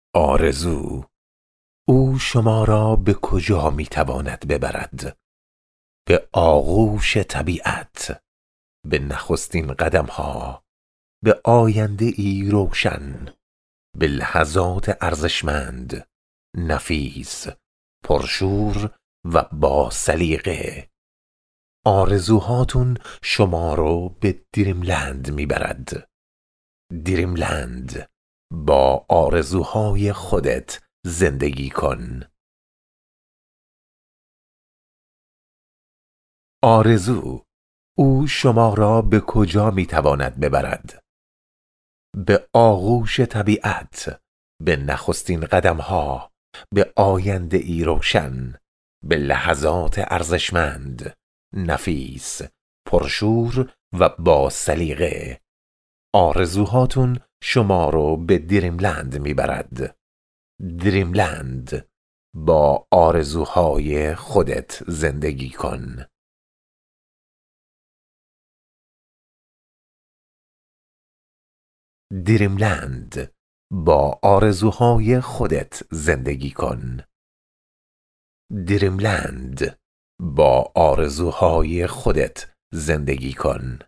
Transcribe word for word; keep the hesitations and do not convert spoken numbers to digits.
آرزو، او شما را به کجا میتواند ببرد؟ به آغوش طبیعت، به نخستین قدم ها، به آینده ای روشن، به لحظات ارزشمند، نفیس، پرشور و با سلیقه. آرزوهاتون شما رو به دریملند میبرد. دریملند، با آرزوهای خودت زندگی کن. آرزو، او شما را به کجا میتواند ببرد؟ به آغوش طبیعت، به نخستین قدم ها، به آینده ای روشن، به لحظات ارزشمند، نفیس، پرشور و با سلیقه. آرزوهاتون شما رو به دریملند میبرد. دریملند، با آرزوهای خودت زندگی کن. دریملند، با آرزوهای خودت زندگی کن. دریملند، با آرزوهای خودت زندگی کن.